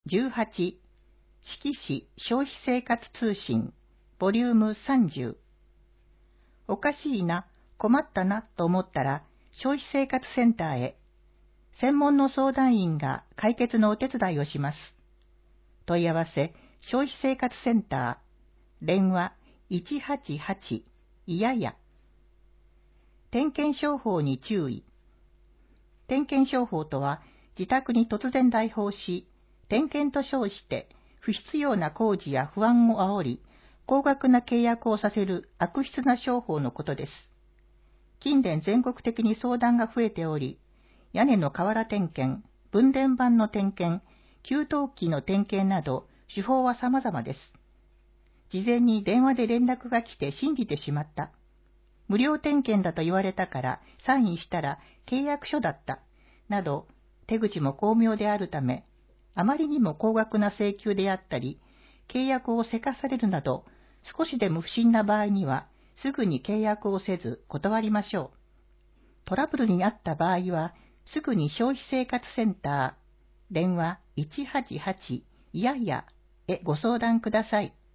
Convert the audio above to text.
18、四季市消費生活通信、ボリューム30。おかしいな、困ったなと思ったら、消費生活センターへ。専門の相談員が解決のお手伝いをします。問い合わせ、消費生活センター、電話188、いやや。点検商法に注意。点検商法とは、自宅に突然来訪し、点検と称して不必要な工事や不安を煽り、高額な契約をさせる悪質な商法のことです。近年全国的に相談が増えており、屋根の瓦点検、分電盤の点検、給湯器の点検など、手法は様々です。事前に電話で連絡が来て信じてしまった。無料点検だと言われたからサインしたら契約書だった。など、手口も巧妙であるため、あまりにも高額な請求であったり、契約をせかされるなど、少しでも不審な場合には、すぐに契約をせず断りましょう。トラブルにあった場合は、すぐに消費生活センター、電話188いやいやへご相談ください。